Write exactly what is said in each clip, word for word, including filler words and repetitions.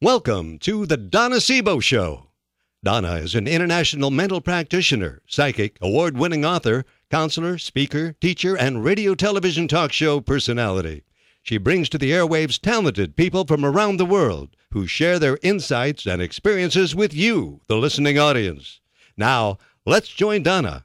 Welcome to the Donna Sebo Show. Donna is an international mental practitioner, psychic, award-winning author, counselor, speaker, teacher, and radio television talk show personality. She brings to the airwaves talented people from around the world who share their insights and experiences with you, the listening audience. Now, let's join Donna.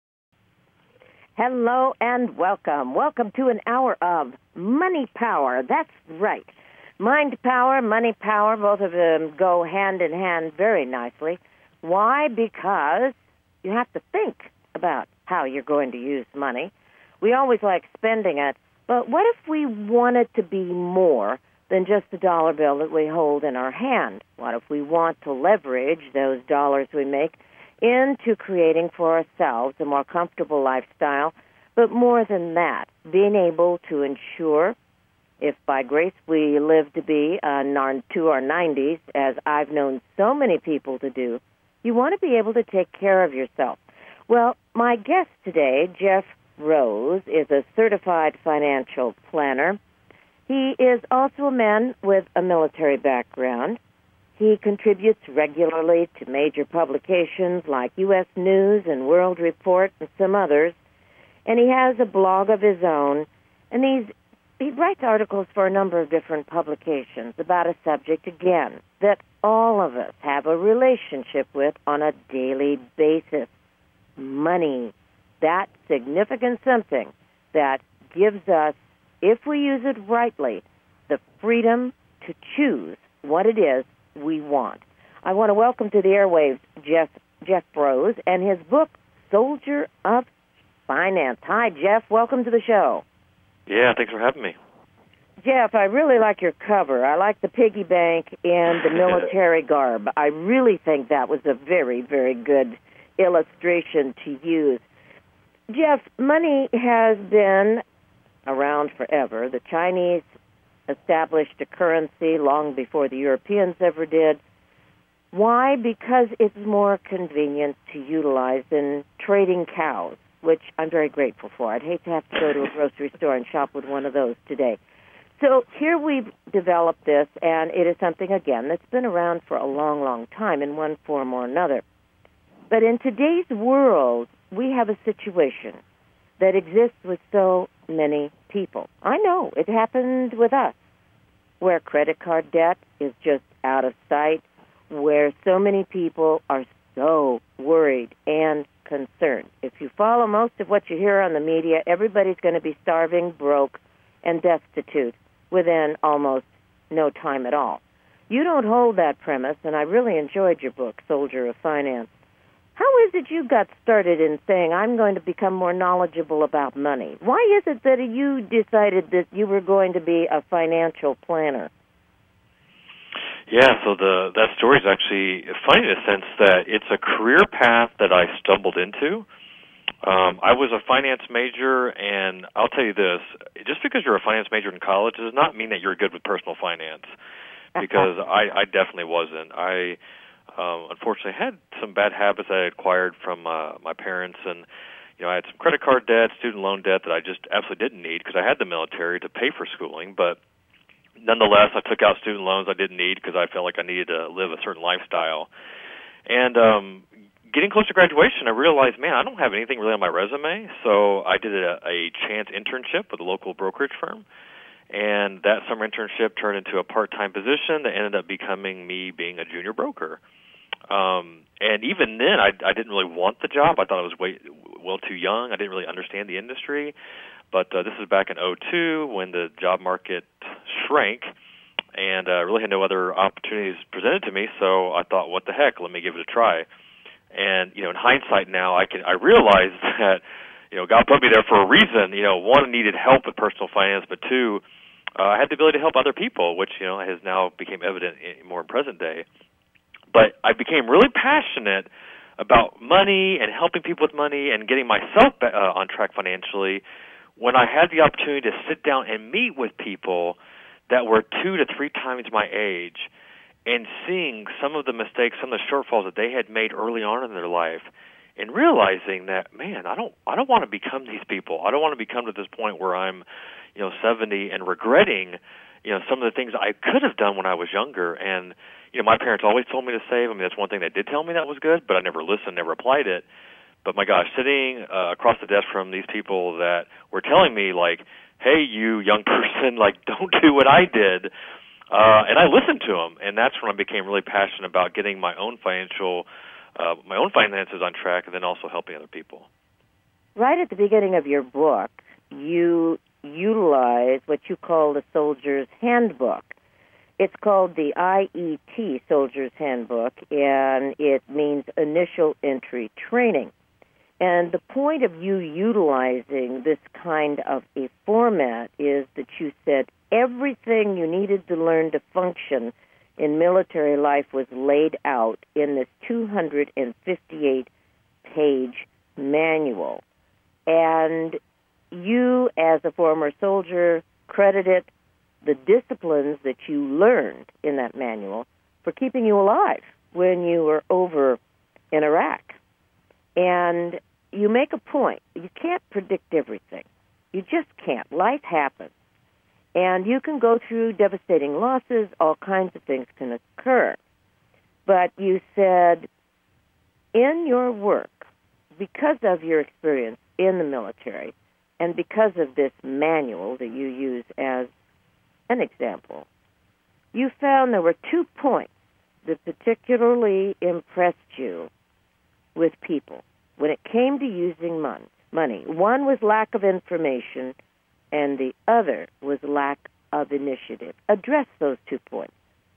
Hello and welcome. Welcome to an hour of Money Power. That's right. Mind power, money power, both of them go hand in hand very nicely. Why? Because you have to think about how you're going to use money. We always like spending it, but what if we want it to be more than just a dollar bill that we hold in our hand? What if we want to leverage those dollars we make into creating for ourselves a more comfortable lifestyle, but more than that, being able to ensure, if by grace we live to be uh, to our nineties, as I've known so many people to do, you want to be able to take care of yourself. Well, my guest today, Jeff Rose, is a certified financial planner. He is also a man with a military background. He contributes regularly to major publications like U S News and World Report and some others, and he has a blog of his own, and he's He writes articles for a number of different publications about a subject, again, that all of us have a relationship with on a daily basis. Money. That significant something that gives us, if we use it rightly, the freedom to choose what it is we want. I want to welcome to the airwaves Jeff, Jeff Rose and his book, Soldier of Finance. Hi, Jeff. Welcome to the show. Yeah, thanks for having me. Jeff, I really like your cover. I like the piggy bank and the military garb. I really think that was a very, very good illustration to use. Jeff, money has been around forever. The Chinese established a currency long before the Europeans ever did. Why? Because it's more convenient to utilize in trading cows, which I'm very grateful for. I'd hate to have to go to a grocery store and shop with one of those today. So here we've developed this, and it is something, again, that's been around for a long, long time in one form or another. But in today's world, we have a situation that exists with so many people. I know it happened with us, where credit card debt is just out of sight, where so many people are so worried and concerned. If you follow most of what you hear on the media, everybody's going to be starving, broke, and destitute within almost no time at all. You don't hold that premise, and I really enjoyed your book, Soldier of Finance. How is it you got started in saying, I'm going to become more knowledgeable about money? Why is it that you decided that you were going to be a financial planner? Yeah, so the that story is actually funny in the sense that it's a career path that I stumbled into. Um, I was a finance major, and I'll tell you this, just because you're a finance major in college does not mean that you're good with personal finance, because I, I definitely wasn't. I um, unfortunately had some bad habits I acquired from uh, my parents, and you know I had some credit card debt, student loan debt that I just absolutely didn't need because I had the military to pay for schooling, but nonetheless, I took out student loans I didn't need because I felt like I needed to live a certain lifestyle. And um, getting close to graduation, I realized, man, I don't have anything really on my resume. So I did a, a chance internship with a local brokerage firm. And that summer internship turned into a part-time position that ended up becoming me being a junior broker. Um, and even then, I, I didn't really want the job. I thought I was way, well too young. I didn't really understand the industry. But uh, this is back in oh two when the job market shrank and uh, really had no other opportunities presented to me. So I thought, what the heck, let me give it a try. And, you know, in hindsight now, I can I realize that, you know, God put me there for a reason. You know, one, I needed help with personal finance, but two, uh, I had the ability to help other people, which, you know, has now become evident in, more in present day. But I became really passionate about money and helping people with money and getting myself uh, on track financially when I had the opportunity to sit down and meet with people that were two to three times my age and seeing some of the mistakes, some of the shortfalls that they had made early on in their life, and realizing that, man, I don't I don't want to become these people. I don't want to become to this point where I'm, you know, seventy and regretting, you know, some of the things I could have done when I was younger. And, you know, my parents always told me to save. I mean, that's one thing they did tell me that was good, but I never listened, never applied it. But my gosh, sitting uh, across the desk from these people that were telling me, like, hey, you young person, like, don't do what I did. Uh, and I listened to them, and that's when I became really passionate about getting my own financial, uh, my own finances on track, and then also helping other people. Right at the beginning of your book, you utilize what you call the Soldier's Handbook. It's called the I E T, Soldier's Handbook, and it means Initial Entry Training. And the point of you utilizing this kind of a format is that you said everything you needed to learn to function in military life was laid out in this two hundred fifty-eight page manual. And you, as a former soldier, credited the disciplines that you learned in that manual for keeping you alive when you were over in Iraq. And you make a point. You can't predict everything. You just can't. Life happens. And you can go through devastating losses. All kinds of things can occur. But you said, in your work, because of your experience in the military, and because of this manual that you use as an example, you found there were two points that particularly impressed you with people when it came to using mon- money. One was lack of information, and the other was lack of initiative. Address those two points.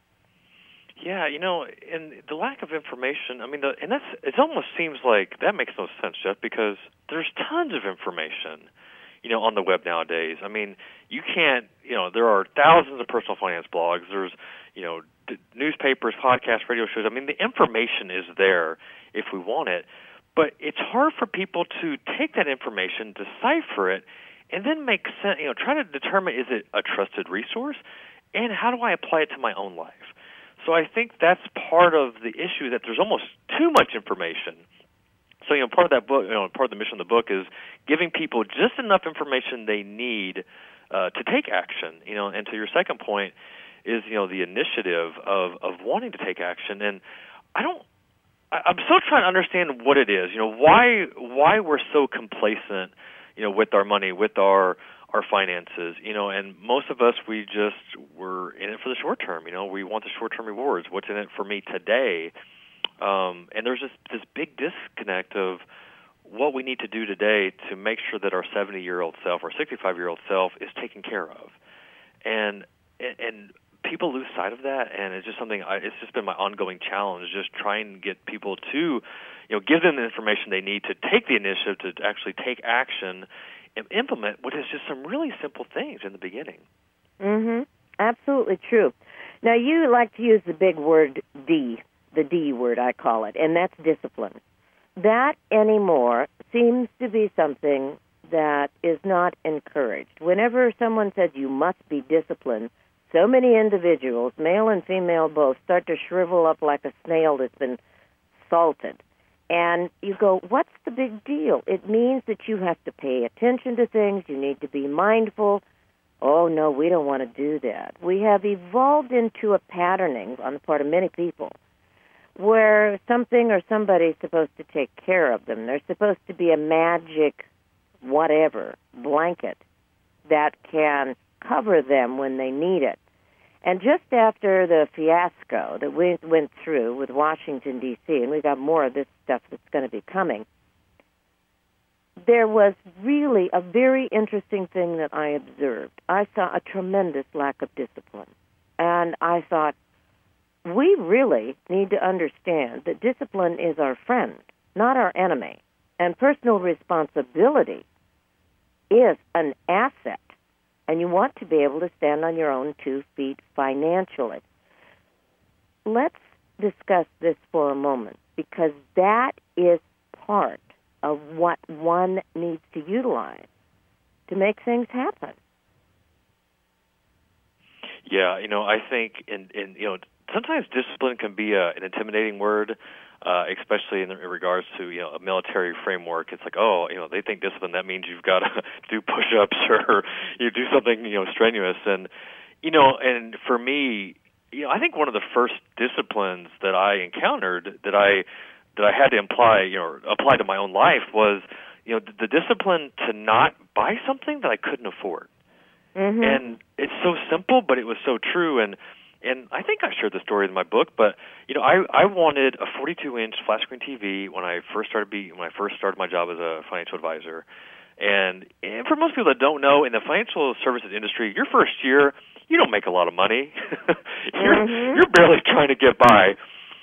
Yeah, you know, and the lack of information, I mean, the, and that's, it almost seems like that makes no sense, Jeff, because there's tons of information, you know, on the web nowadays. I mean, you can't, you know, there are thousands of personal finance blogs. There's, you know, d- newspapers, podcasts, radio shows. I mean, the information is there if we want it. But it's hard for people to take that information, decipher it, and then make sense, you know, try to determine, is it a trusted resource, and how do I apply it to my own life? So I think that's part of the issue, that there's almost too much information. So, you know, part of that book, you know, part of the mission of the book is giving people just enough information they need uh, to take action, you know, and to your second point is, you know, the initiative of, of wanting to take action. And I don't, I'm still trying to understand what it is, you know, why why we're so complacent, you know, with our money, with our our finances, you know, and most of us, we just, we're in it for the short term, you know, we want the short term rewards. What's in it for me today? Um, and there's this, this big disconnect of what we need to do today to make sure that our seventy-year-old self or sixty-five-year-old self is taken care of. And and people lose sight of that, and it's just something, I, it's just been my ongoing challenge, just trying to get people to, you know, give them the information they need to take the initiative to actually take action and implement what is just some really simple things in the beginning. Mm-hmm. Absolutely true. Now, you like to use the big word D, the D word I call it, and that's discipline. That anymore seems to be something that is not encouraged. Whenever someone says you must be disciplined, so many individuals, male and female both, start to shrivel up like a snail that's been salted. And you go, what's the big deal? It means that you have to pay attention to things. You need to be mindful. Oh, no, we don't want to do that. We have evolved into a patterning on the part of many people where something or somebody's supposed to take care of them. There's supposed to be a magic whatever blanket that can cover them when they need it. And just after the fiasco that we went through with Washington, D C, and we got more of this stuff that's going to be coming, there was really a very interesting thing that I observed. I saw a tremendous lack of discipline. And I thought, we really need to understand that discipline is our friend, not our enemy. And personal responsibility is an asset. And you want to be able to stand on your own two feet financially. Let's discuss this for a moment, because that is part of what one needs to utilize to make things happen. Yeah, you know, I think, in, in you know, sometimes discipline can be a, an intimidating word, uh, especially in, the, in regards to, you know, a military framework. It's like, oh, you know, they think discipline, that means you've got to do push-ups or you do something, you know, strenuous. And, you know, and for me, you know, I think one of the first disciplines that I encountered that I that I had to apply, you know, apply to my own life was, you know, the, the discipline to not buy something that I couldn't afford. Mm-hmm. And it's so simple, but it was so true. And and I think I shared the story in my book, but you know, I I wanted a forty-two inch flat screen T V when I first started be when I first started my job as a financial advisor. And, and for most people that don't know, in the financial services industry, your first year, you don't make a lot of money. you're mm-hmm. you're barely trying to get by.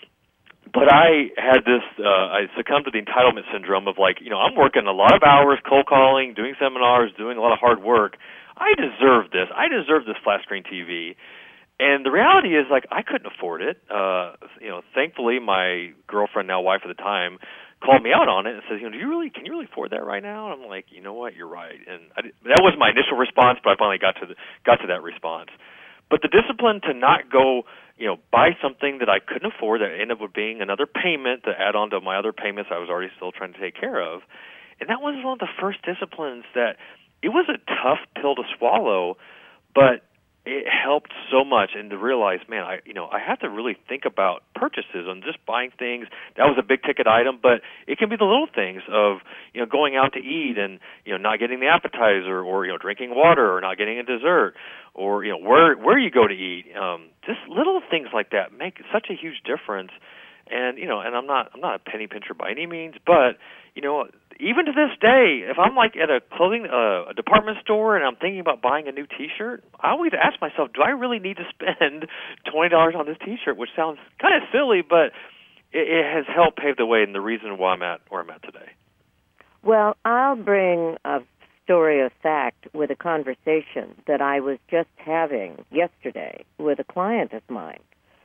But I had this, uh, I succumbed to the entitlement syndrome of like, you know, I'm working a lot of hours, cold calling, doing seminars, doing a lot of hard work. I deserve this. I deserve this flat screen T V. And the reality is, like, I couldn't afford it. Uh, you know, thankfully, my girlfriend, now wife at the time, called me out on it and says, you know, do you really, can you really afford that right now? And I'm like, you know what, you're right. And I did, that was my initial response, but I finally got to the, got to that response. But the discipline to not go, you know, buy something that I couldn't afford that ended up being another payment to add on to my other payments I was already still trying to take care of. And that was one of the first disciplines that it was a tough pill to swallow, but it helped so much, and to realize, man, I you know I have to really think about purchases and just buying things. That was a big ticket item, but it can be the little things of you know going out to eat and you know not getting the appetizer, or you know drinking water, or not getting a dessert, or you know where where you go to eat. Um, just little things like that make such a huge difference. And you know, and I'm not I'm not a penny pincher by any means, but you know, even to this day, if I'm like at a clothing uh, a department store and I'm thinking about buying a new T-shirt, I always ask myself, do I really need to spend twenty dollars on this T-shirt? Which sounds kind of silly, but it, it has helped pave the way and the reason why I'm at where I'm at today. Well, I'll bring a story of fact with a conversation that I was just having yesterday with a client of mine.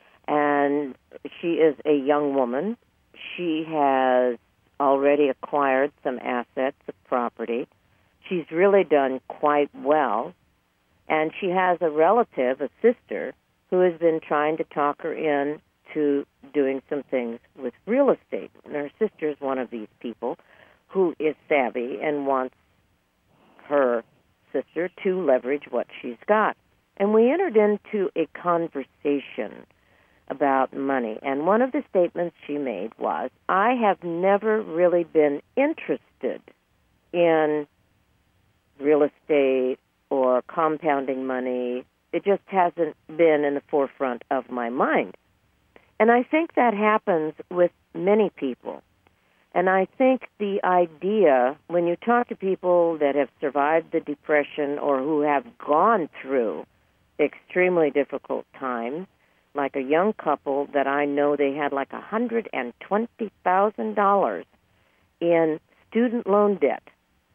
And she is a young woman. She has already acquired some assets of property. She's really done quite well. And she has a relative, a sister, who has been trying to talk her in to doing some things with real estate. And her sister is one of these people who is savvy and wants her sister to leverage what she's got. And we entered into a conversation about money. And one of the statements she made was, I have never really been interested in real estate or compounding money. It just hasn't been in the forefront of my mind. And I think that happens with many people. And I think the idea, when you talk to people that have survived the Depression or who have gone through extremely difficult times, like a young couple that I know, they had like one hundred twenty thousand dollars in student loan debt.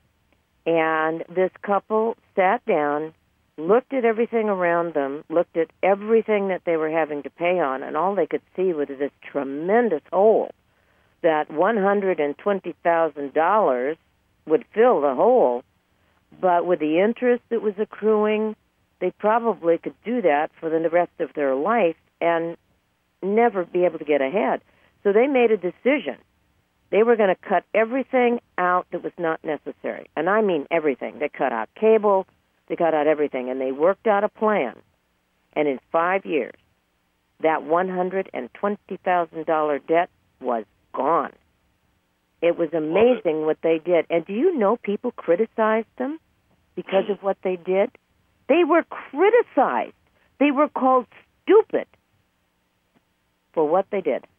And this couple sat down, looked at everything around them, looked at everything that they were having to pay on, and all they could see was this tremendous hole that one hundred twenty thousand dollars would fill the hole. But with the interest that was accruing, they probably could do that for the rest of their life and never be able to get ahead. So they made a decision. They were going to cut everything out that was not necessary. And I mean everything. They cut out cable. They cut out everything. And they worked out a plan. And in five years, that one hundred twenty thousand dollars debt was gone. It was amazing what they did. And do you know people criticized them because of what they did? They were criticized. They were called stupid for what they did.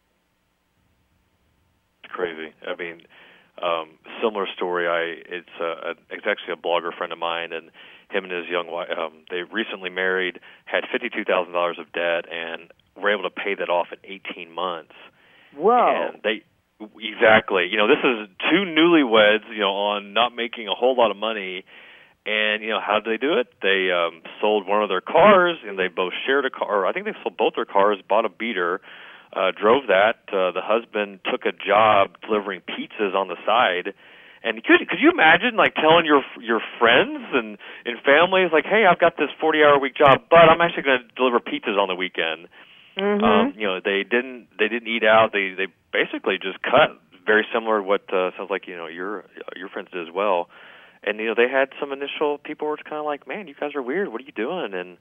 It's crazy. I mean, um, similar story. I it's a, it's actually a blogger friend of mine, and him and his young wife. Um, they recently married, had fifty-two thousand dollars of debt, and were able to pay that off in eighteen months. Whoa! And they exactly. You know, this is two newlyweds. You know, on not making a whole lot of money. And, you know, how did they do it? They um, sold one of their cars, and they both shared a car. I think they sold both their cars, bought a beater, uh, drove that. Uh, the husband took a job delivering pizzas on the side. And could could you imagine, like, telling your your friends and, and families, like, hey, I've got this forty-hour-a-week job, but I'm actually going to deliver pizzas on the weekend. Mm-hmm. Um, you know, they didn't they didn't eat out. They they basically just cut, very similar to what uh, sounds like, you know, your your friends did as well. And, you know, they had some initial, people were kind of like, man, you guys are weird. What are you doing? And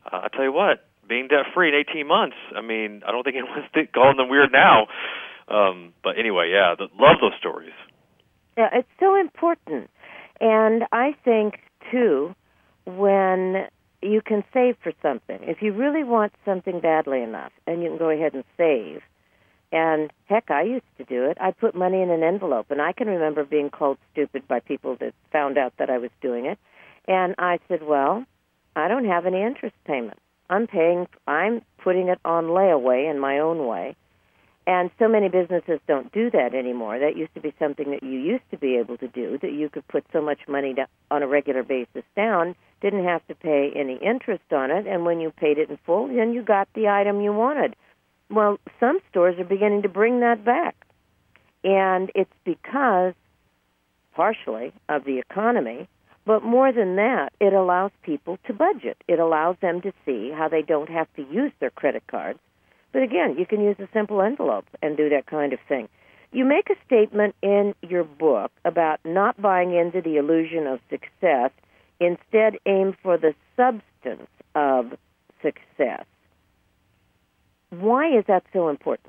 uh, I tell you what, being debt-free in eighteen months, I mean, I don't think anyone's calling them weird now. Um, but anyway, yeah, the, love those stories. Yeah, it's so important. And I think, too, when you can save for something, if you really want something badly enough, and you can go ahead and save, and heck, I used to do it. I put money in an envelope, and I can remember being called stupid by people that found out that I was doing it. And I said, well, I don't have any interest payment. I'm paying, I'm putting it on layaway in my own way. And so many businesses don't do that anymore. That used to be something that you used to be able to do, that you could put so much money to, on a regular basis down, didn't have to pay any interest on it, and when you paid it in full, then you got the item you wanted. Well, some stores are beginning to bring that back. And it's because, partially, of the economy, but more than that, it allows people to budget. It allows them to see how they don't have to use their credit cards. But again, you can use a simple envelope and do that kind of thing. You make a statement in your book about not buying into the illusion of success, instead aim for the substance of success. Why is that so important?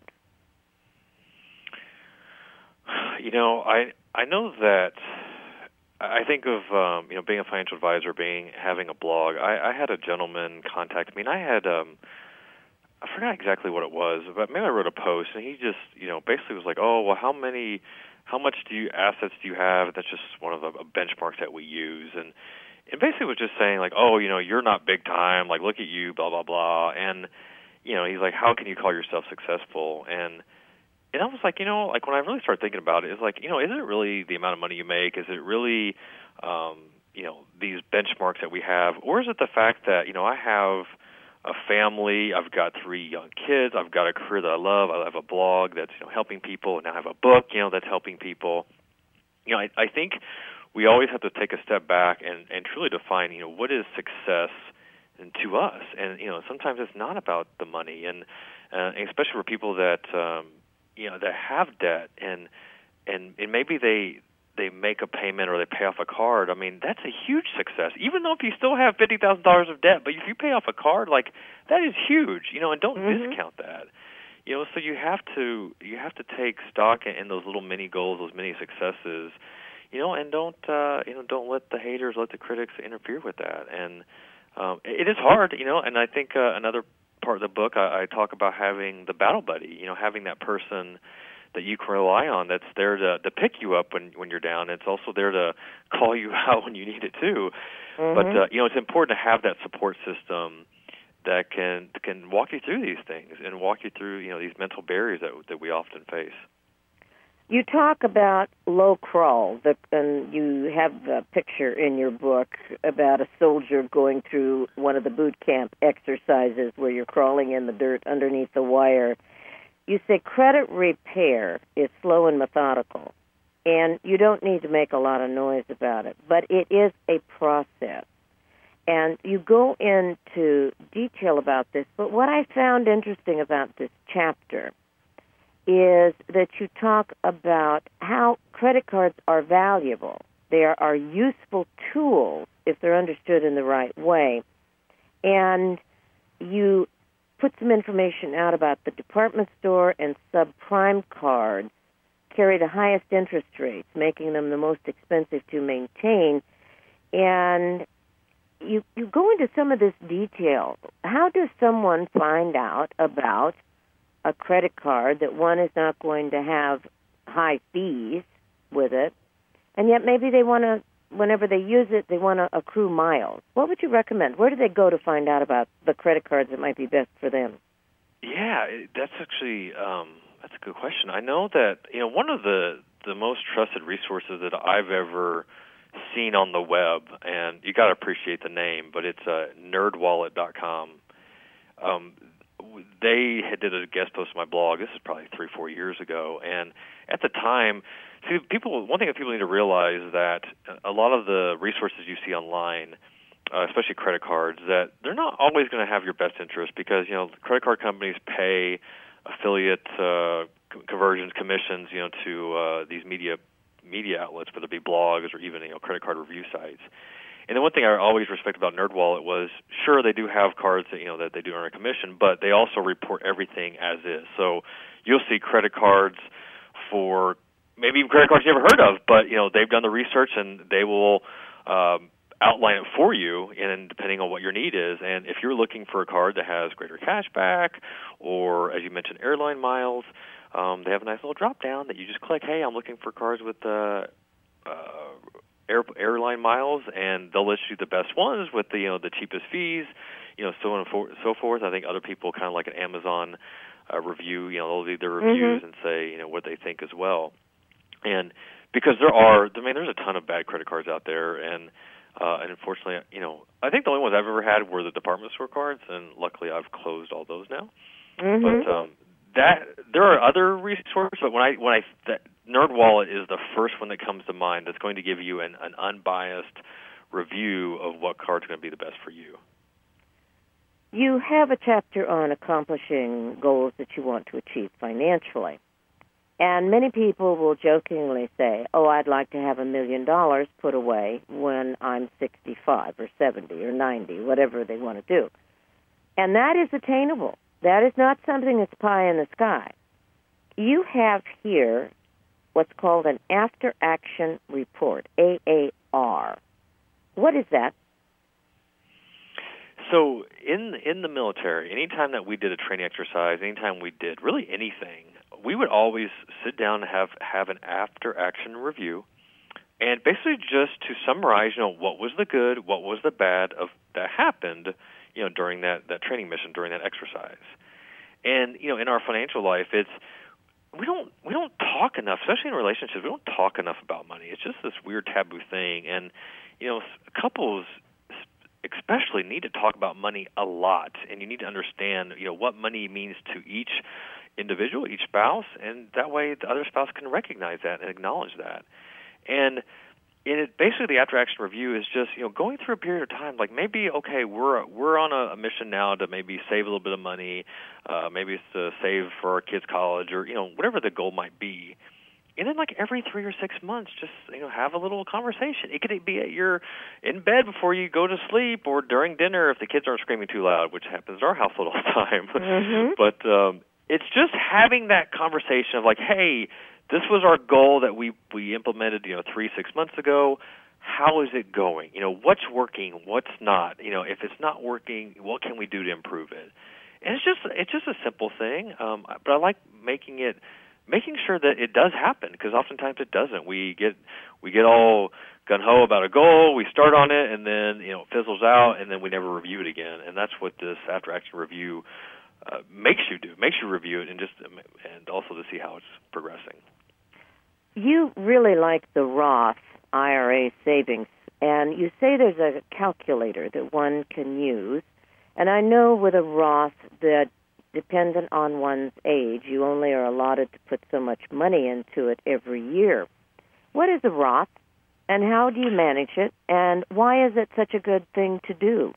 You know, I I know that I think of um, you know being a financial advisor, being having a blog. I, I had a gentleman contact me, and I had um, I forgot exactly what it was, but maybe I wrote a post, and he just you know basically was like, oh well, how many, how much do you assets do you have? That's just one of the benchmarks that we use, and and basically was just saying like, oh you know you're not big time, like look at you, blah blah blah, and you know he's like, how can you call yourself successful? And And I was like, you know, like when I really started thinking about it, it's like, you know, is it really the amount of money you make? Is it really, um, you know, these benchmarks that we have? Or is it the fact that, you know, I have a family, I've got three young kids, I've got a career that I love, I have a blog that's, you know, helping people, and I have a book, you know, that's helping people. You know, I, I think we always have to take a step back and, and truly define, you know, what is success to us? And, you know, sometimes it's not about the money, and, uh, and especially for people that, um, you know, that have debt, and and and maybe they they make a payment or they pay off a card. I mean, that's a huge success. Even though if you still have fifty thousand dollars of debt, but if you pay off a card, like that is huge. You know, and don't mm-hmm. discount that. You know, so you have to you have to take stock in, in those little mini goals, those mini successes. You know, and don't uh, you know don't let the haters, let the critics interfere with that. And um, it is hard, you know. And I think uh, another part of the book, I, I talk about having the battle buddy, you know, having that person that you can rely on that's there to, to pick you up when, when you're down. It's also there to call you out when you need it too. Mm-hmm. But, uh, you know, it's important to have that support system that can can walk you through these things and walk you through, you know, these mental barriers that that we often face. You talk about low crawl, the, and you have a picture in your book about a soldier going through one of the boot camp exercises where you're crawling in the dirt underneath the wire. You say credit repair is slow and methodical, and you don't need to make a lot of noise about it, but it is a process. And you go into detail about this, but what I found interesting about this chapter is that you talk about how credit cards are valuable. They are, are useful tools if they're understood in the right way. And you put some information out about the department store and subprime cards carry the highest interest rates, making them the most expensive to maintain. And you, you go into some of this detail. How does someone find out about a credit card that one is not going to have high fees with it, and yet maybe they want to, whenever they use it, they want to accrue miles? What would you recommend? Where do they go to find out about the credit cards that might be best for them? Yeah, that's actually um, that's a good question. I know that you know one of the the most trusted resources that I've ever seen on the web, and you got to appreciate the name, but it's uh, nerd wallet dot com. Um, They had did a guest post on my blog. This is probably three, four years ago, and at the time, see, people. One thing that people need to realize is that a lot of the resources you see online, uh, especially credit cards, that they're not always going to have your best interest because you know credit card companies pay affiliate uh, conversions, commissions, you know, to uh, these media media outlets, whether it be blogs or even you know credit card review sites. And the one thing I always respect about NerdWallet was, sure, they do have cards that, you know, that they do earn a commission, but they also report everything as is. So you'll see credit cards for maybe even credit cards you never heard of, but, you know, they've done the research and they will um, outline it for you, and depending on what your need is. And if you're looking for a card that has greater cash back or, as you mentioned, airline miles, um, they have a nice little drop-down that you just click, hey, I'm looking for cards with uh, uh, air, airline miles, and they'll list you the best ones with the, you know, the cheapest fees, you know, so on and for, so forth. I think other people kind of like an Amazon uh, review, you know, they'll leave their reviews mm-hmm. and say, you know, what they think as well. And because there are, I mean, there's a ton of bad credit cards out there, and Uh, and unfortunately, you know, I think the only ones I've ever had were the department store cards, and luckily I've closed all those now. Mm-hmm. But um, that there are other resources, but when I when I that NerdWallet is the first one that comes to mind. That's going to give you an, an unbiased review of what card's going to be the best for you. You have a chapter on accomplishing goals that you want to achieve financially. And many people will jokingly say, oh, I'd like to have a million dollars put away when I'm sixty-five or seventy or ninety, whatever they want to do. And that is attainable. That is not something that's pie in the sky. You have here what's called an after-action report, A A R. What is that? So in in the military, anytime that we did a training exercise, anytime we did really anything, we would always sit down and have, have an after-action review, and basically just to summarize, you know, what was the good, what was the bad of that happened, you know, during that, that training mission, during that exercise. And, you know, in our financial life, it's we don't we don't talk enough, especially in relationships. We don't talk enough about money. It's just this weird taboo thing, and you know, couples especially need to talk about money a lot, and you need to understand, you know, what money means to each individual, each spouse, and that way the other spouse can recognize that and acknowledge that. And in it, basically, the after-action review is just, you know, going through a period of time, like maybe, okay, we're we're on a, a mission now to maybe save a little bit of money, uh, maybe it's to save for our kids' college, or, you know, whatever the goal might be. And then, like, every three or six months, just, you know, have a little conversation. It could be at your in bed before you go to sleep, or during dinner if the kids aren't screaming too loud, which happens in our household all the time. Mm-hmm. But um, it's just having that conversation of, like, hey, this was our goal that we, we implemented, you know, three, six months ago. How is it going? You know, what's working? What's not? You know, if it's not working, what can we do to improve it? And it's just it's just a simple thing, um, but I like making it. Making sure that it does happen, because oftentimes it doesn't. We get we get all gung ho about a goal, we start on it, and then you know it fizzles out, and then we never review it again. And that's what this after action review uh, makes you do. Makes you review it, and just and also to see how it's progressing. You really like the Roth I R A savings, and you say there's a calculator that one can use. And I know with a Roth that, dependent on one's age, you only are allotted to put so much money into it every year. What is a Roth, and how do you manage it, and why is it such a good thing to do?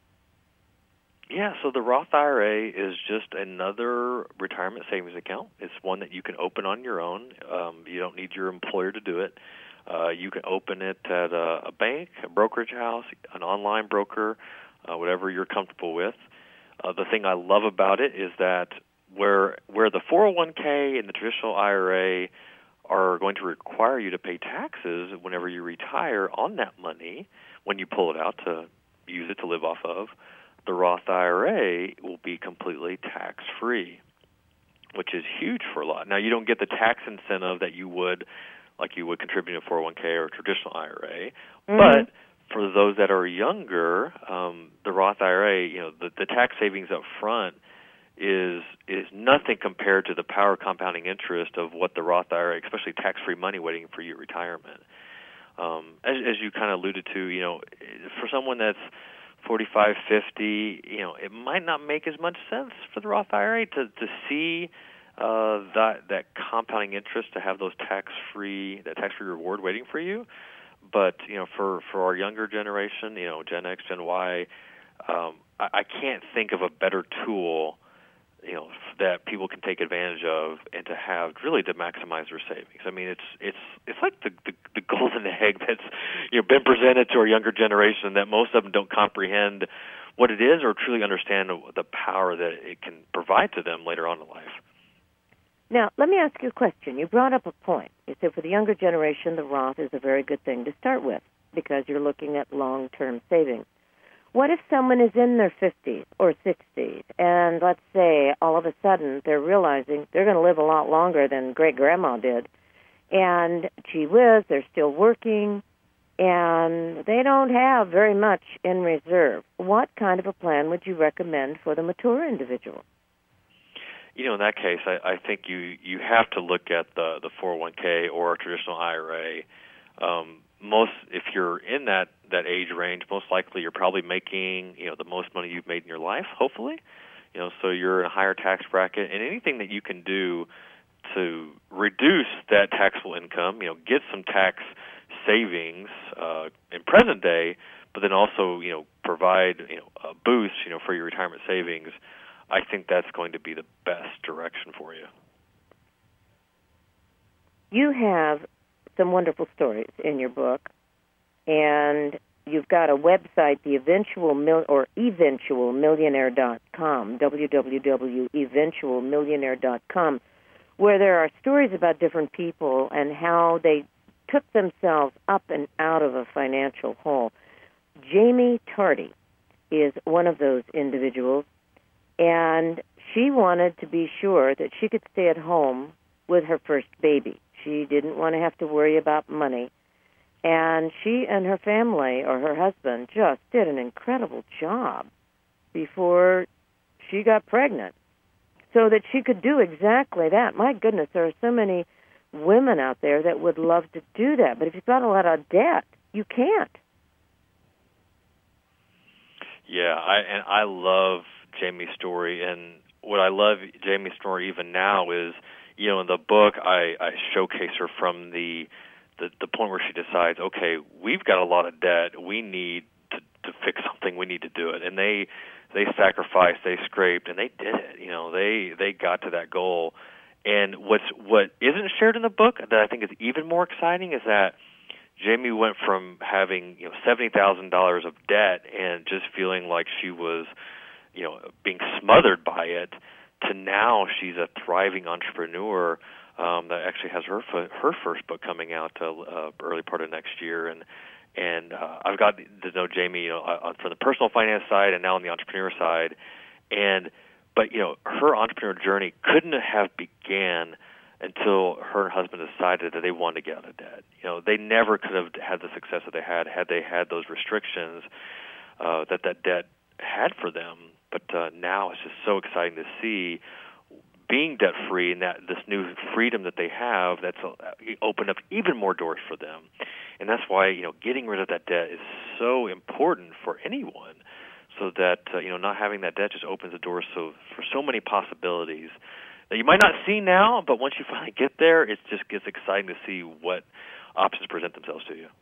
Yeah, so the Roth I R A is just another retirement savings account. It's one that you can open on your own. Um, you don't need your employer to do it. Uh, you can open it at a, a bank, a brokerage house, an online broker, uh, whatever you're comfortable with. Uh, the thing I love about it is that where where the four oh one k and the traditional I R A are going to require you to pay taxes whenever you retire on that money, when you pull it out to use it to live off of, the Roth I R A will be completely tax-free, which is huge for a lot. Now, you don't get the tax incentive that you would, like you would contribute to a four oh one k or a traditional I R A, mm-hmm. but for those that are younger, um, the Roth I R A, you know, the, the tax savings up front is is nothing compared to the power compounding interest of what the Roth I R A, especially tax-free money waiting for you at retirement. Um, as, as you kind of alluded to, you know, for someone that's forty-five, fifty, you know, it might not make as much sense for the Roth I R A to, to see uh, that that compounding interest, to have those tax-free, that tax-free reward waiting for you. But, you know, for, for our younger generation, you know, Gen X, Gen Y, um, I, I can't think of a better tool, you know, that people can take advantage of and to have really to maximize their savings. I mean, it's it's it's like the, the, the golden egg that's you know been presented to our younger generation that most of them don't comprehend what it is or truly understand the power that it can provide to them later on in life. Now, let me ask you a question. You brought up a point. You said for the younger generation, the Roth is a very good thing to start with because you're looking at long-term savings. What if someone is in their fifties or sixties, and let's say all of a sudden they're realizing they're going to live a lot longer than great-grandma did, and gee whiz, they're still working, and they don't have very much in reserve? What kind of a plan would you recommend for the mature individual? You know, in that case, I, I think you, you have to look at the, the four oh one k or a traditional I R A. Um, most, if you're in that, that age range, most likely you're probably making, you know, the most money you've made in your life, hopefully. You know, so you're in a higher tax bracket, and anything that you can do to reduce that taxable income, you know, get some tax savings uh, in present day, but then also, you know, provide, you know, a boost, you know, for your retirement savings, I think that's going to be the best direction for you. You have some wonderful stories in your book, and you've got a website, the eventual mil- or eventual millionaire dot com, w w w dot eventual millionaire dot com, where there are stories about different people and how they took themselves up and out of a financial hole. Jamie Tardy is one of those individuals, and she wanted to be sure that she could stay at home with her first baby. She didn't want to have to worry about money. And she and her family, or her husband, just did an incredible job before she got pregnant so that she could do exactly that. My goodness, there are so many women out there that would love to do that. But if you've got a lot of debt, you can't. Yeah, I, and I love Jamie's story. And what I love Jamie's story even now is, you know, in the book, I, I showcase her from the, the the point where she decides, okay, we've got a lot of debt. We need to, to fix something. We need to do it. And they they sacrificed, they scraped, and they did it. You know, they they got to that goal. And what's what isn't shared in the book that I think is even more exciting is that Jamie went from having, you know, seventy thousand dollars of debt and just feeling like she was, you know, being smothered by it, to now she's a thriving entrepreneur um, that actually has her her first book coming out uh, uh, early part of next year, and and uh, I've got to know Jamie, you know, uh, from the personal finance side and now on the entrepreneur side, and but you know her entrepreneur journey couldn't have began until her and her husband decided that they wanted to get out of debt. You know, they never could have had the success that they had had they had those restrictions uh, that that debt had for them. But uh, now it's just so exciting to see being debt-free and that this new freedom that they have that's uh, opened up even more doors for them. And that's why, you know, getting rid of that debt is so important for anyone, so that, uh, you know, not having that debt just opens the doors so, for so many possibilities that you might not see now, but once you finally get there, it just gets exciting to see what options present themselves to you.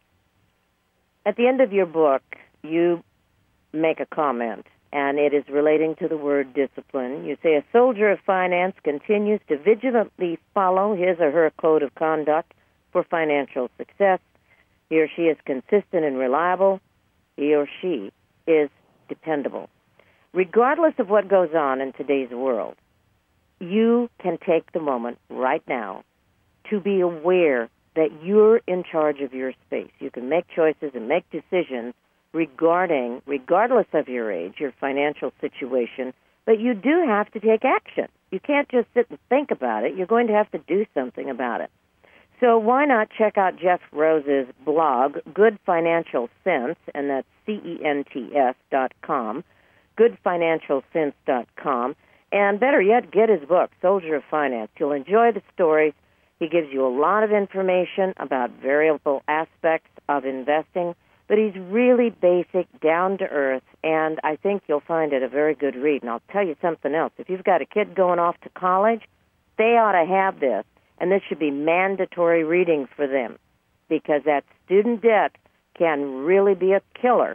At the end of your book, you make a comment, and it is relating to the word discipline. You say, a soldier of finance continues to vigilantly follow his or her code of conduct for financial success. He or she is consistent and reliable. He or she is dependable. Regardless of what goes on in today's world, you can take the moment right now to be aware that you're in charge of your space. You can make choices and make decisions regarding, regardless of your age, your financial situation, but you do have to take action. You can't just sit and think about it. You're going to have to do something about it. So why not check out Jeff Rose's blog, Good Financial Sense, and that's C E N T S dot com, good financial sense dot com, and better yet, get his book, Soldier of Finance. You'll enjoy the stories. He gives you a lot of information about variable aspects of investing, but he's really basic, down-to-earth, and I think you'll find it a very good read. And I'll tell you something else. If you've got a kid going off to college, they ought to have this, and this should be mandatory reading for them, because that student debt can really be a killer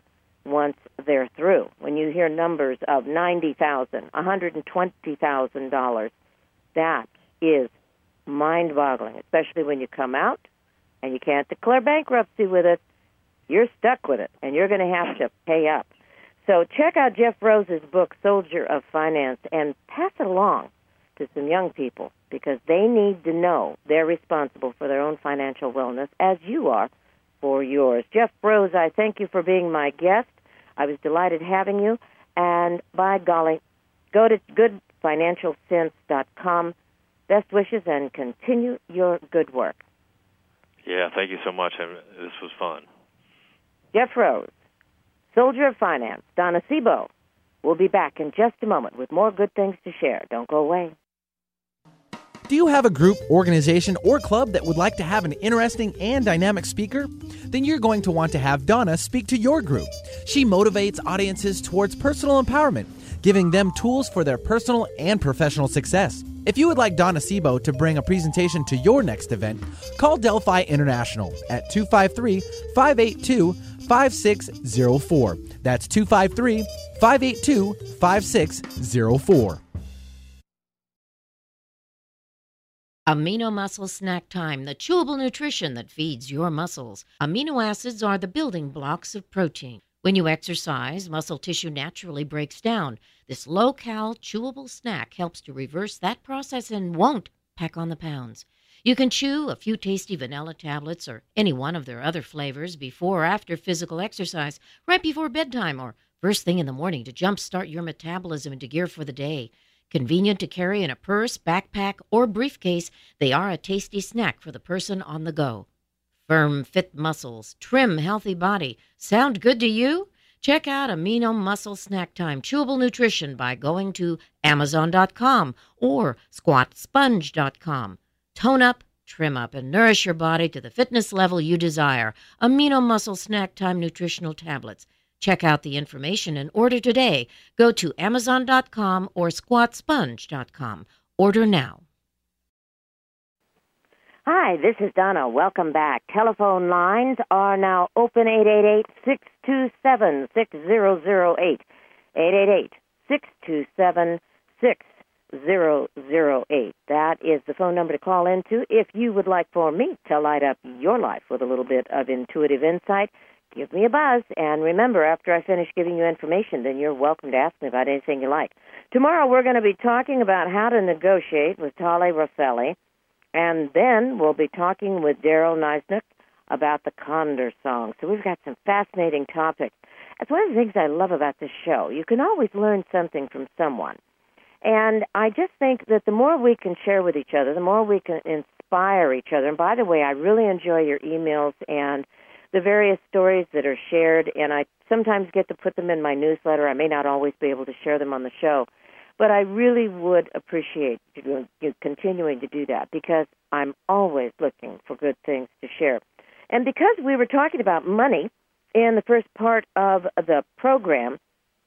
once they're through. When you hear numbers of ninety thousand dollars, one hundred twenty thousand dollars, that is mind-boggling, especially when you come out and you can't declare bankruptcy with it. You're stuck with it, and you're going to have to pay up. So check out Jeff Rose's book, Soldier of Finance, and pass it along to some young people because they need to know they're responsible for their own financial wellness as you are for yours. Jeff Rose, I thank you for being my guest. I was delighted having you. And by golly, go to good financial sense dot com. Best wishes and continue your good work. Yeah, thank you so much. This was fun. Jeff Rose, Soldier of Finance. Donna Sebo will be back in just a moment with more good things to share. Don't go away. Do you have a group, organization, or club that would like to have an interesting and dynamic speaker? Then you're going to want to have Donna speak to your group. She motivates audiences towards personal empowerment, giving them tools for their personal and professional success. If you would like Donna Sebo to bring a presentation to your next event, call Delphi International at two five three, five eight two, five six zero four. That's two five three, five eight two, five six zero four. Amino Muscle Snack Time, the chewable nutrition that feeds your muscles. Amino acids are the building blocks of protein. When you exercise, muscle tissue naturally breaks down. This low-cal, chewable snack helps to reverse that process and won't pack on the pounds. You can chew a few tasty vanilla tablets or any one of their other flavors before or after physical exercise, right before bedtime or first thing in the morning to jumpstart your metabolism into gear for the day. Convenient to carry in a purse, backpack, or briefcase, they are a tasty snack for the person on the go. Firm, fit muscles, trim, healthy body. Sound good to you? Check out Amino Muscle Snack Time Chewable Nutrition by going to amazon dot com or squat sponge dot com. Tone up, trim up, and nourish your body to the fitness level you desire. Amino Muscle Snack Time Nutritional Tablets. Check out the information and order today. Go to amazon dot com or squat sponge dot com. Order now. Hi, this is Donna. Welcome back. Telephone lines are now open, eight eight eight, six two seven, six zero zero eight. eight eight eight, six two seven, six zero zero eight. That is the phone number to call into if you would like for me to light up your life with a little bit of intuitive insight. Give me a buzz, and remember, after I finish giving you information, then you're welcome to ask me about anything you like. Tomorrow we're going to be talking about how to negotiate with Tali Raffelli, and then we'll be talking with Daryl Neisnick about the Condor song. So we've got some fascinating topics. That's one of the things I love about this show. You can always learn something from someone. And I just think that the more we can share with each other, the more we can inspire each other. And by the way, I really enjoy your emails and the various stories that are shared, and I sometimes get to put them in my newsletter. I may not always be able to share them on the show, but I really would appreciate you, you continuing to do that because I'm always looking for good things to share. And because we were talking about money in the first part of the program,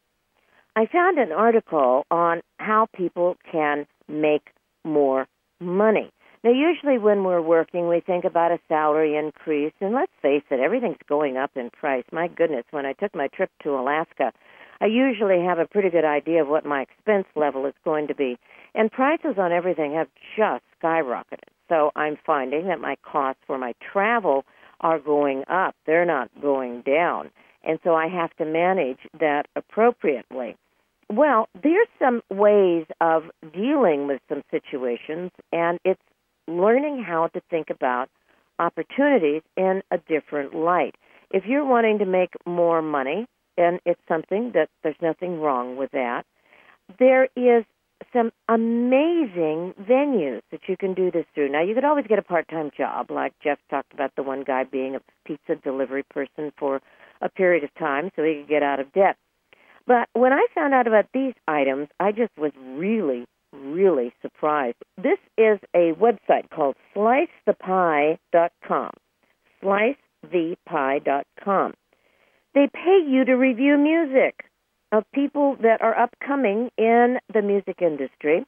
I found an article on how people can make more money. Now, usually when we're working, we think about a salary increase, and let's face it, everything's going up in price. My goodness, when I took my trip to Alaska, I usually have a pretty good idea of what my expense level is going to be, and prices on everything have just skyrocketed. So I'm finding that my costs for my travel are going up. They're not going down, and so I have to manage that appropriately. Well, there's some ways of dealing with some situations, and it's learning how to think about opportunities in a different light. If you're wanting to make more money, and it's something that there's nothing wrong with that, there is some amazing venues that you can do this through. Now, you could always get a part-time job, like Jeff talked about the one guy being a pizza delivery person for a period of time so he could get out of debt. But when I found out about these items, I just was really really surprised. This is a website called slice the pie dot com. slice the pie dot com. They pay you to review music of people that are upcoming in the music industry.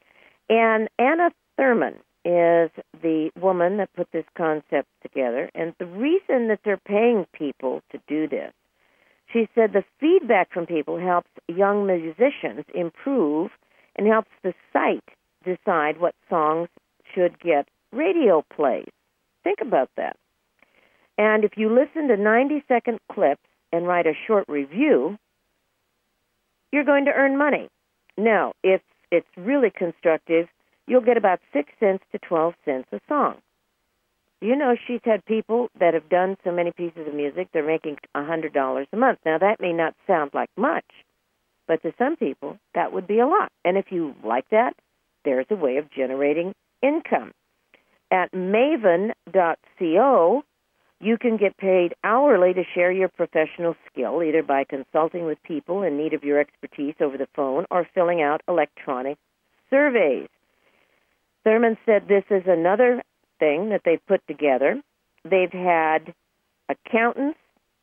And Anna Thurman is the woman that put this concept together. And the reason that they're paying people to do this, She said the feedback from people helps young musicians improve and helps the site decide what songs should get radio plays. Think about that. And if you listen to ninety-second clips and write a short review, you're going to earn money. Now, if it's really constructive, you'll get about six cents to twelve cents a song. You know, she's had people that have done so many pieces of music, they're making one hundred dollars a month. Now, that may not sound like much, but to some people, that would be a lot. And if you like that, there's a way of generating income. At maven dot co, you can get paid hourly to share your professional skill, either by consulting with people in need of your expertise over the phone or filling out electronic surveys. Thurman said this is another thing that they've put together. They've had accountants,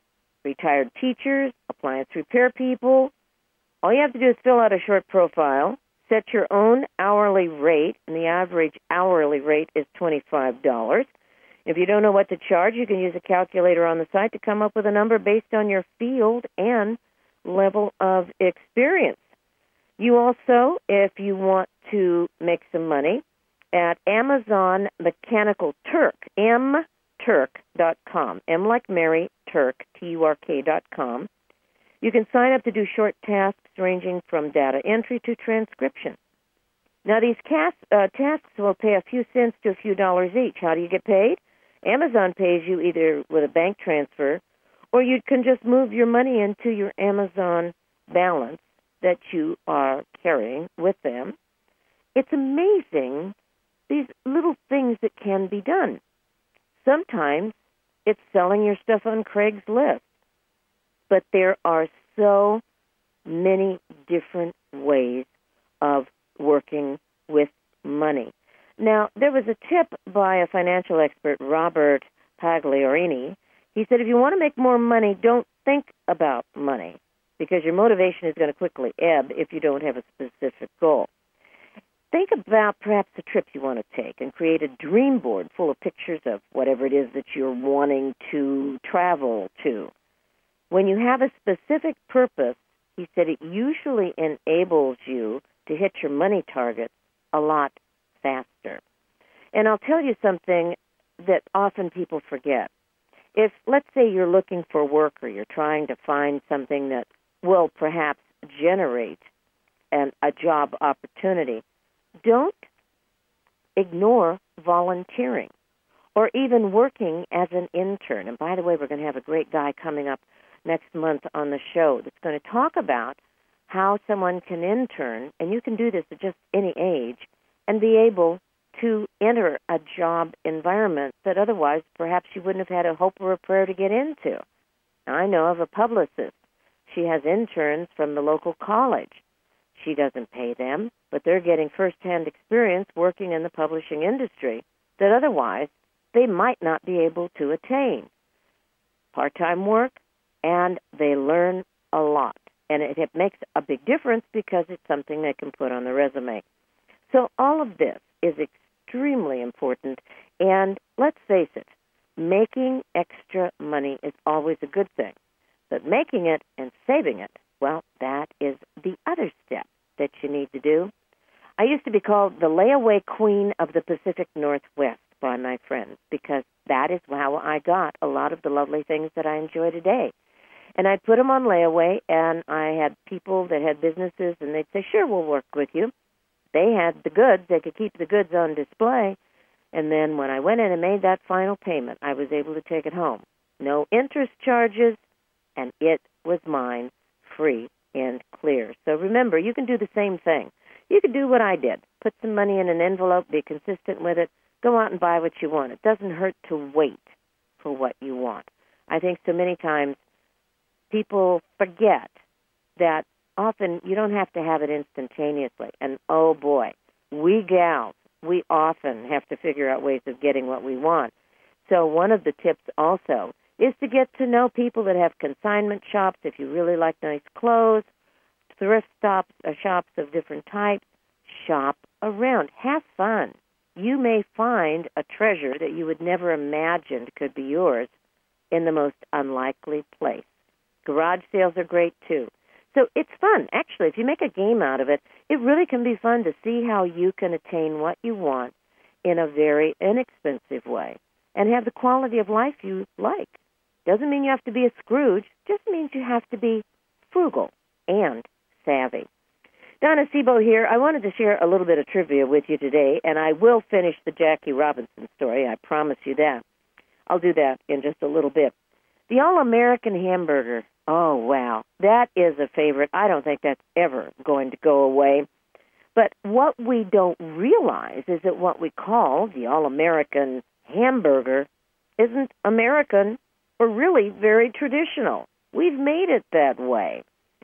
retired teachers, appliance repair people. All you have to do is fill out a short profile, set your own hourly rate, and the average hourly rate is twenty-five dollars. If you don't know what to charge, you can use a calculator on the site to come up with a number based on your field and level of experience. You also, if you want to make some money, at Amazon Mechanical Turk, m turk dot com, M like Mary, Turk, T U R K dot com. You can sign up to do short tasks ranging from data entry to transcription. Now, these cast, uh, tasks will pay a few cents to a few dollars each. How do you get paid? Amazon pays you either with a bank transfer, or you can just move your money into your Amazon balance that you are carrying with them. It's amazing, these little things that can be done. Sometimes it's selling your stuff on Craigslist, but there are so many different ways of working with money. Now, there was a tip by a financial expert, Robert Pagliorini. He said, if you want to make more money, don't think about money, because your motivation is going to quickly ebb if you don't have a specific goal. Think about perhaps a trip you want to take and create a dream board full of pictures of whatever it is that you're wanting to travel to. When you have a specific purpose, he said it usually enables you to hit your money targets a lot faster. And I'll tell you something that often people forget. If, let's say, you're looking for work or you're trying to find something that will perhaps generate an, a job opportunity, don't ignore volunteering or even working as an intern. And by the way, we're going to have a great guy coming up next month on the show that's going to talk about how someone can intern, and you can do this at just any age, and be able to enter a job environment that otherwise perhaps you wouldn't have had a hope or a prayer to get into. Now, I know of a publicist. She has interns from the local college. She doesn't pay them, but they're getting first-hand experience working in the publishing industry that otherwise they might not be able to attain. Part-time work, and they learn a lot. And it, it makes a big difference because it's something they can put on the resume. So all of this is extremely important. And let's face it, making extra money is always a good thing. But making it and saving it, well, that is the other step that you need to do. I used to be called the layaway queen of the Pacific Northwest by my friends because that is how I got a lot of the lovely things that I enjoy today. And I'd put them on layaway, and I had people that had businesses, and they'd say, sure, we'll work with you. They had the goods. They could keep the goods on display. And then when I went in and made that final payment, I was able to take it home. No interest charges, and it was mine, free and clear. So remember, you can do the same thing. You can do what I did. Put some money in an envelope, be consistent with it, go out and buy what you want. It doesn't hurt to wait for what you want. I think so many times people forget that often you don't have to have it instantaneously. And, oh, boy, we gals, we often have to figure out ways of getting what we want. So one of the tips also is to get to know people that have consignment shops. If you really like nice clothes, thrift stops, uh, shops of different types, shop around. Have fun. You may find a treasure that you would never imagined could be yours in the most unlikely place. Garage sales are great, too. So it's fun. Actually, if you make a game out of it, it really can be fun to see how you can attain what you want in a very inexpensive way and have the quality of life you like. Doesn't mean you have to be a Scrooge. Just means you have to be frugal and savvy. Donna Sebo here. I wanted to share a little bit of trivia with you today, and I will finish the Jackie Robinson story. I promise you that. I'll do that in just a little bit. The All-American hamburger. Oh, wow. That is a favorite. I don't think that's ever going to go away. But what we don't realize is that what we call the All-American hamburger isn't American or really very traditional. We've made it that way.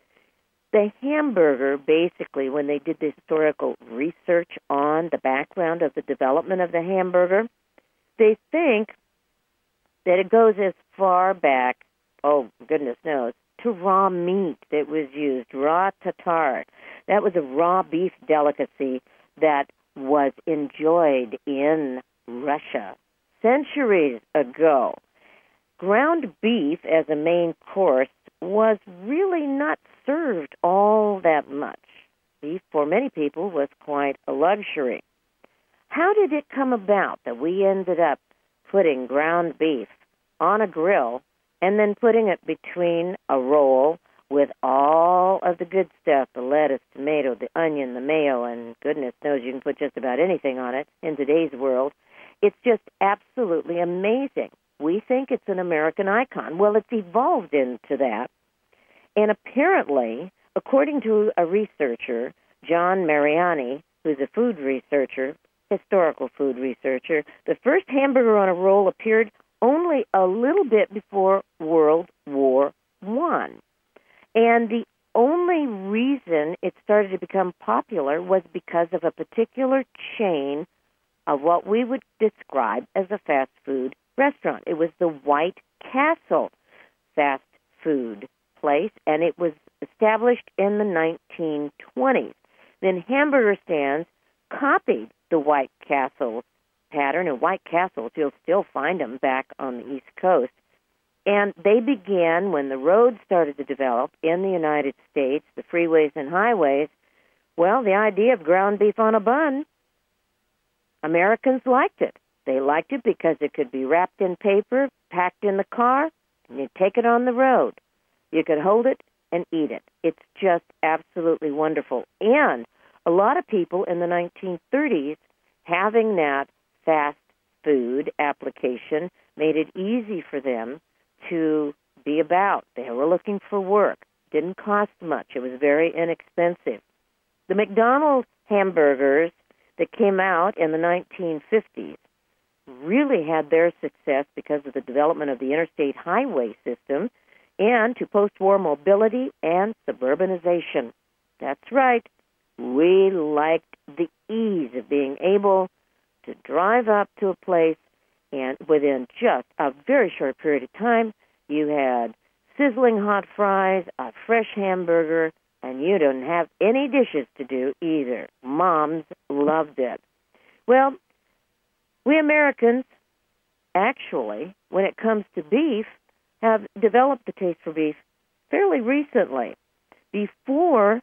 The hamburger, basically, when they did the historical research on the background of the development of the hamburger, they think that it goes as far back, oh, goodness knows, to raw meat that was used, raw tatar. That was a raw beef delicacy that was enjoyed in Russia centuries ago. Ground beef as a main course was really not served all that much. Beef, for many people, was quite a luxury. How did it come about that we ended up putting ground beef on a grill and then putting it between a roll with all of the good stuff, the lettuce, tomato, the onion, the mayo, and goodness knows you can put just about anything on it in today's world? It's just absolutely amazing. We think it's an American icon. Well, it's evolved into that. And apparently, according to a researcher, John Mariani, who's a food researcher, historical food researcher, the first hamburger on a roll appeared only a little bit before World War One. And the only reason it started to become popular was because of a particular chain of what we would describe as a fast food restaurant. It was the White Castle fast food place, and it was established in the nineteen twenties. Then hamburger stands copied the White Castle pattern, and White Castles, you'll still find them back on the East Coast. And they began when the roads started to develop in the United States, the freeways and highways. Well, the idea of ground beef on a bun, Americans liked it. They liked it because it could be wrapped in paper, packed in the car, and you take it on the road. You could hold it and eat it. It's just absolutely wonderful. And a lot of people in the nineteen thirties, having that fast food application, made it easy for them to be about. They were looking for work. Didn't cost much. It was very inexpensive. The McDonald's hamburgers that came out in the nineteen fifties really had their success because of the development of the interstate highway system and to post-war mobility and suburbanization. That's right. We liked the ease of being able to drive up to a place, and within just a very short period of time, you had sizzling hot fries, a fresh hamburger, and you didn't have any dishes to do either. Moms loved it. Well, we Americans, actually, when it comes to beef, have developed the taste for beef fairly recently. Before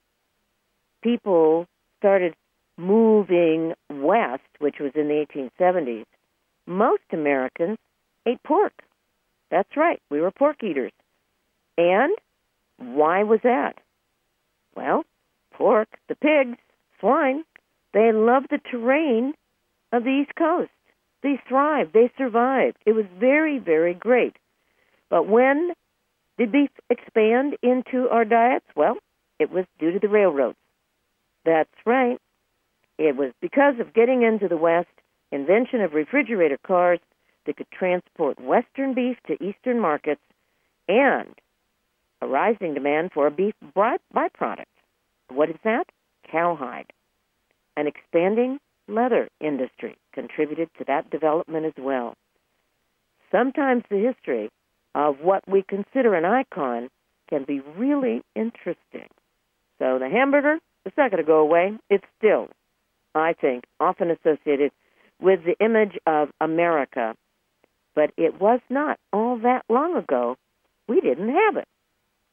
people started moving west, which was in the eighteen seventies, most Americans ate pork. That's right, we were pork eaters. And why was that? Well, pork, the pigs, swine, they loved the terrain of the East Coast. They thrived. They survived. It was very, very great. But when did beef expand into our diets? Well, it was due to the railroads. That's right. It was because of getting into the West, invention of refrigerator cars that could transport Western beef to Eastern markets, and a rising demand for a beef by- byproduct. What is that? Cowhide. An expanding leather industry contributed to that development as well. Sometimes the history of what we consider an icon can be really interesting. So the hamburger, it's not going to go away. It's still, I think, often associated with the image of America. But it was not all that long ago. We didn't have it.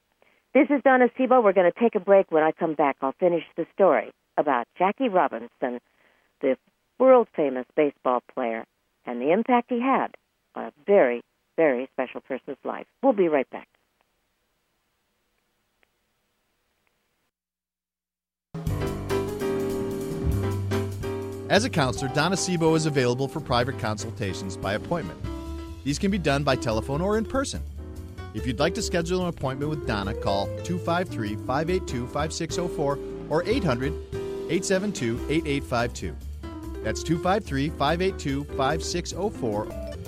This is Donna Sebo. We're going to take a break. When I come back, I'll finish the story about Jackie Robinson, the world-famous baseball player, and the impact he had on a very, very special person's life. We'll be right back. As a counselor, Donna Sebo is available for private consultations by appointment. These can be done by telephone or in person. If you'd like to schedule an appointment with Donna, call two five three, five eight two, five six zero four or eight hundred, eight seven two, eight eight five two. That's two five three, five eight two, five six zero four.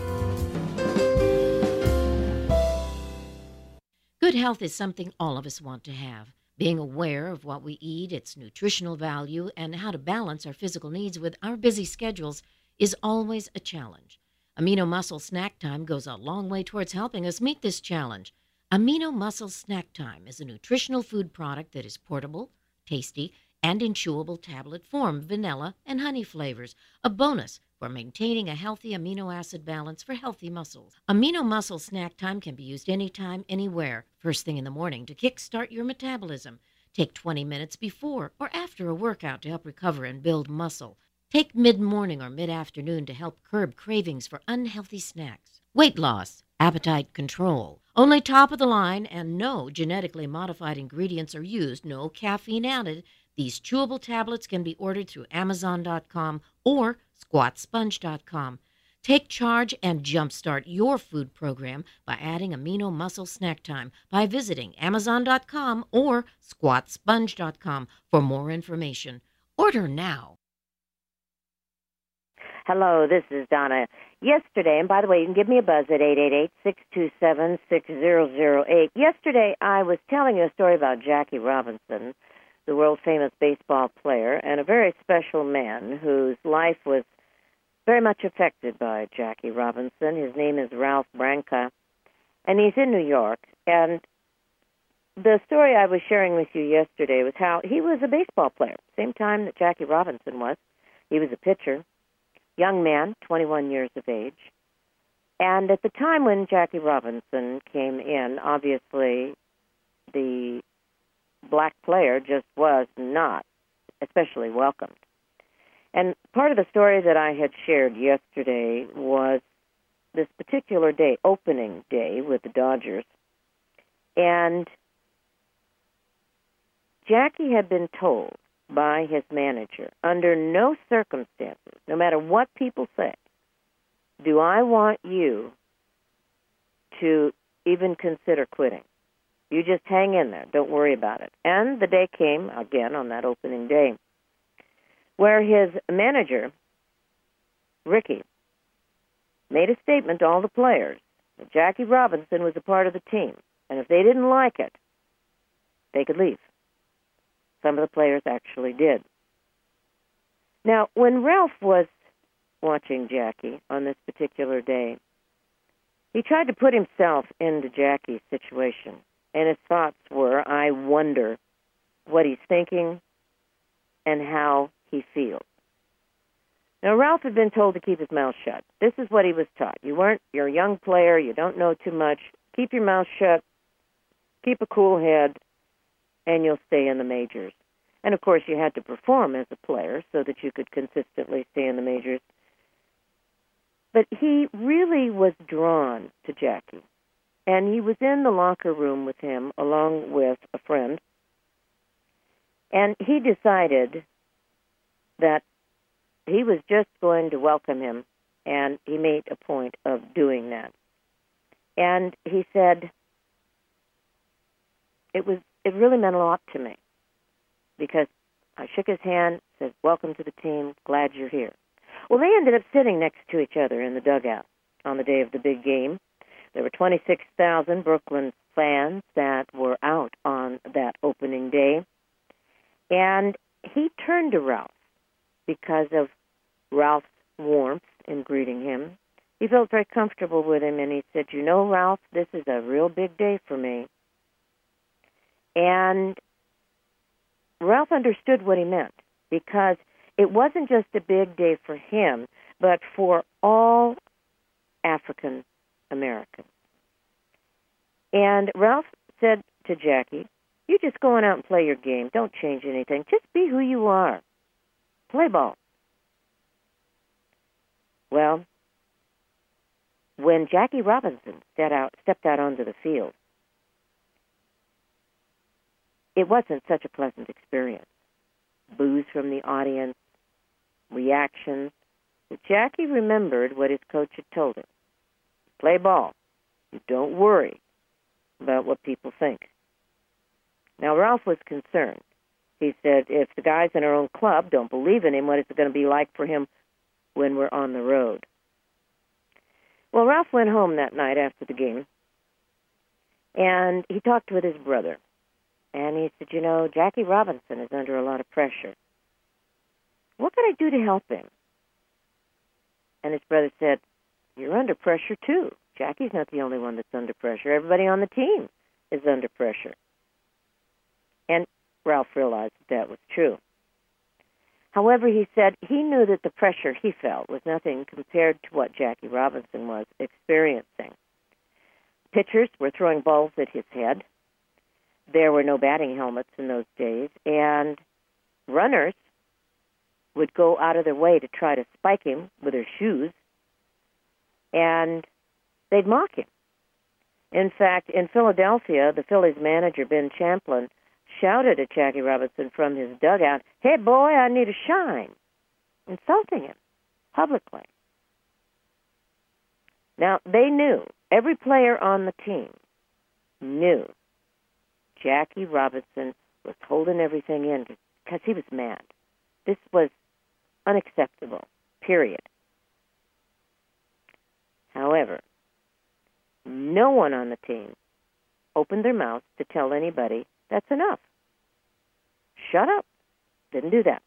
Good health is something all of us want to have. Being aware of what we eat, its nutritional value, and how to balance our physical needs with our busy schedules is always a challenge. Amino Muscle Snack Time goes a long way towards helping us meet this challenge. Amino Muscle Snack Time is a nutritional food product that is portable, tasty, and in chewable tablet form, vanilla and honey flavors, a bonus for maintaining a healthy amino acid balance for healthy muscles. Amino Muscle Snack Time can be used anytime, anywhere, first thing in the morning to kickstart your metabolism. Take twenty minutes before or after a workout to help recover and build muscle. Take mid-morning or mid-afternoon to help curb cravings for unhealthy snacks. Weight loss, appetite control. Only top-of-the-line and no genetically modified ingredients are used, no caffeine added. These chewable tablets can be ordered through Amazon dot com or Squat Sponge dot com. Take charge and jumpstart your food program by adding Amino Muscle Snack Time by visiting Amazon dot com or Squat Sponge dot com for more information. Order now. Hello, this is Donna. Yesterday, and by the way, you can give me a buzz at eight eight eight, six two seven, six zero zero eight. Yesterday, I was telling you a story about Jackie Robinson, the world-famous baseball player, and a very special man whose life was very much affected by Jackie Robinson. His name is Ralph Branca, and he's in New York. And the story I was sharing with you yesterday was how he was a baseball player, same time that Jackie Robinson was. He was a pitcher, young man, twenty-one years of age. And at the time when Jackie Robinson came in, obviously the black player just was not especially welcomed. And part of the story that I had shared yesterday was this particular day, opening day with the Dodgers. And Jackie had been told by his manager, under no circumstances, no matter what people say, do I want you to even consider quitting. You just hang in there. Don't worry about it. And the day came, again, on that opening day, where his manager, Ricky, made a statement to all the players that Jackie Robinson was a part of the team, and if they didn't like it, they could leave. Some of the players actually did. Now, when Ralph was watching Jackie on this particular day, he tried to put himself into Jackie's situation, and his thoughts were, I wonder what he's thinking and how he feels. Now, Ralph had been told to keep his mouth shut. This is what he was taught. You weren't, you're a young player, you don't know too much. Keep your mouth shut, keep a cool head, and you'll stay in the majors. And, of course, you had to perform as a player so that you could consistently stay in the majors. But he really was drawn to Jackie. And he was in the locker room with him along with a friend. And he decided that he was just going to welcome him, and he made a point of doing that. And he said, it was it really meant a lot to me, because I shook his hand, said, welcome to the team, glad you're here. Well, they ended up sitting next to each other in the dugout on the day of the big game. There were twenty-six thousand Brooklyn fans that were out on that opening day. And he turned to Ralph because of Ralph's warmth in greeting him. He felt very comfortable with him, and he said, you know, Ralph, this is a real big day for me. And Ralph understood what he meant, because it wasn't just a big day for him, but for all African Americans. And Ralph said to Jackie, You just go on out and play your game. Don't change anything. Just be who you are. Play ball. Well, when Jackie Robinson stepped out, stepped out onto the field, it wasn't such a pleasant experience. Boos from the audience, reactions. But Jackie remembered what his coach had told him. Play ball. You don't worry about what people think. Now, Ralph was concerned. He said, if the guys in our own club don't believe in him, what is it going to be like for him when we're on the road? Well, Ralph went home that night after the game, and he talked with his brother. And he said, you know, Jackie Robinson is under a lot of pressure. What can I do to help him? And his brother said, you're under pressure, too. Jackie's not the only one that's under pressure. Everybody on the team is under pressure. And Ralph realized that that was true. However, he said he knew that the pressure he felt was nothing compared to what Jackie Robinson was experiencing. Pitchers were throwing balls at his head. There were no batting helmets in those days, and runners would go out of their way to try to spike him with their shoes, and they'd mock him. In fact, in Philadelphia, the Phillies manager, Ben Champlin, shouted at Jackie Robinson from his dugout, hey, boy, I need a shine, insulting him publicly. Now, they knew, every player on the team knew Jackie Robinson was holding everything in because he was mad. This was unacceptable, period. However, no one on the team opened their mouths to tell anybody, that's enough. Shut up. Didn't do that.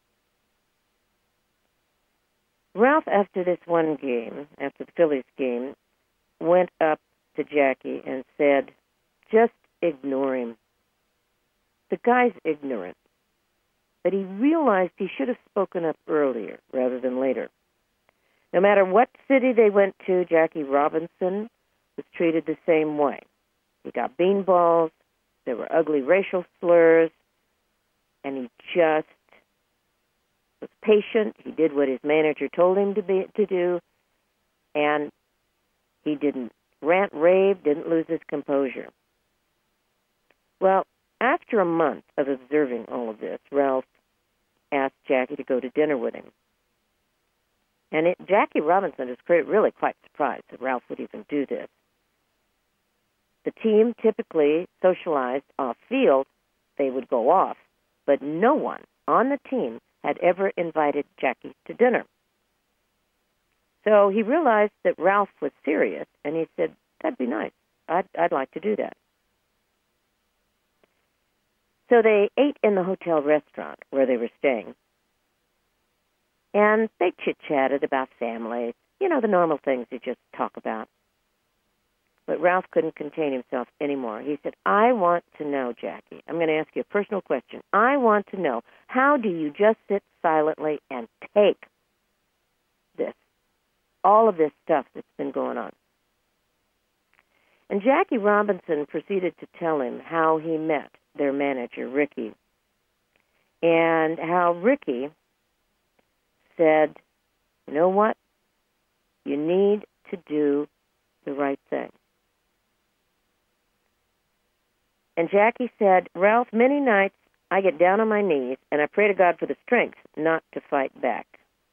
Ralph, after this one game, after the Phillies game, went up to Jackie and said, just ignore him. The guy's ignorant. But he realized he should have spoken up earlier rather than later. No matter what city they went to, Jackie Robinson was treated the same way. He got beanballs, there were ugly racial slurs, and he just was patient. He did what his manager told him to be to do, and he didn't rant, rave, didn't lose his composure. Well, after a month of observing all of this, Ralph asked Jackie to go to dinner with him. And it, Jackie Robinson is really quite surprised that Ralph would even do this. The team typically socialized off-field. They would go off. But no one on the team had ever invited Jackie to dinner. So he realized that Ralph was serious, and he said, that'd be nice. I'd, I'd like to do that. So they ate in the hotel restaurant where they were staying. And they chit-chatted about families, you know, the normal things you just talk about. But Ralph couldn't contain himself anymore. He said, I want to know, Jackie, I'm going to ask you a personal question. I want to know, how do you just sit silently and take this, all of this stuff that's been going on? And Jackie Robinson proceeded to tell him how he met their manager, Ricky, and how Ricky said, you know what? You need to do the right thing. And Jackie said, Ralph, many nights I get down on my knees and I pray to God for the strength not to fight back.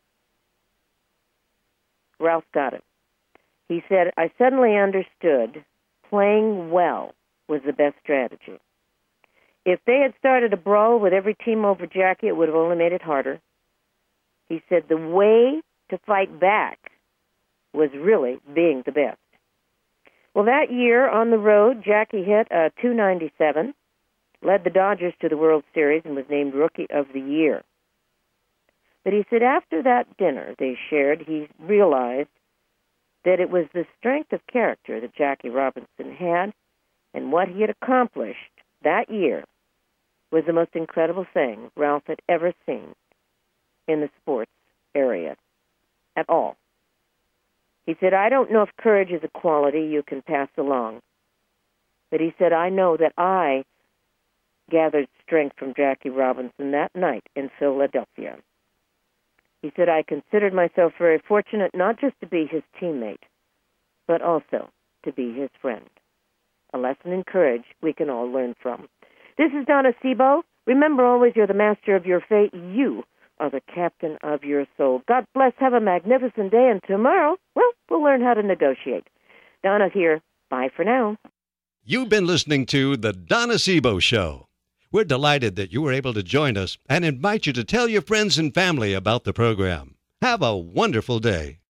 Ralph got it. He said, I suddenly understood playing well was the best strategy. If they had started a brawl with every team over Jackie, it would have only made it harder. He said the way to fight back was really being the best. Well, that year on the road, Jackie hit a two ninety-seven, led the Dodgers to the World Series, and was named Rookie of the Year. But he said after that dinner they shared, he realized that it was the strength of character that Jackie Robinson had, and what he had accomplished that year was the most incredible thing Ralph had ever seen in the sports area at all. He said, I don't know if courage is a quality you can pass along. But he said, I know that I gathered strength from Jackie Robinson that night in Philadelphia. He said, I considered myself very fortunate not just to be his teammate, but also to be his friend. A lesson in courage we can all learn from. This is Donna Sebo. Remember always, you're the master of your fate. You are the captain of your soul. God bless. Have a magnificent day. And tomorrow, well, we'll learn how to negotiate. Donna here. Bye for now. You've been listening to The Donna Sebo Show. We're delighted that you were able to join us and invite you to tell your friends and family about the program. Have a wonderful day.